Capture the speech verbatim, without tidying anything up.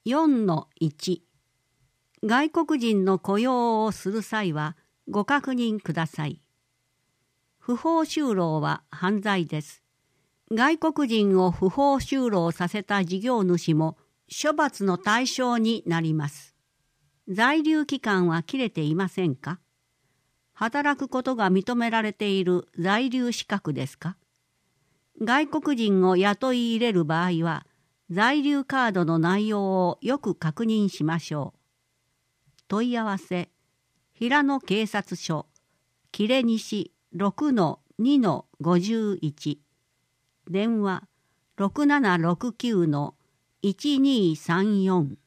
よんのいち 外国人の雇用をする際はご確認ください。不法就労は犯罪です。外国人を不法就労させた事業主も処罰の対象になります。在留期間は切れていませんか？働くことが認められている在留資格ですか？外国人を雇い入れる場合は、在留カードの内容をよく確認しましょう。問い合わせ、平野警察署、切西 ろくのにのごじゅういち、電話 ろくななろくきゅうのいちにさんよん